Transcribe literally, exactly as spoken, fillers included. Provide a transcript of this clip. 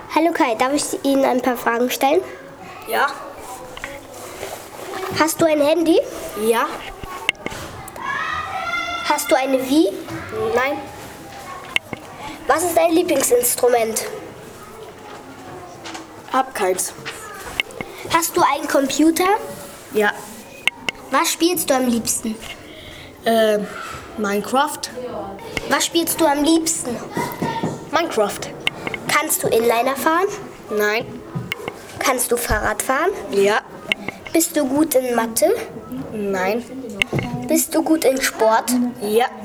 Hallo Kai, darf ich Ihnen ein paar Fragen stellen? Ja. Hast du ein Handy? Ja. Hast du eine Wii? Nein. Was ist dein Lieblingsinstrument? Hab keins. Hast du einen Computer? Ja. Was spielst du am liebsten? Äh, Minecraft. Was spielst du am liebsten? Minecraft. Kannst du Inliner fahren? Nein. Kannst du Fahrrad fahren? Ja. Bist du gut in Mathe? Nein. Bist du gut in Sport? Ja.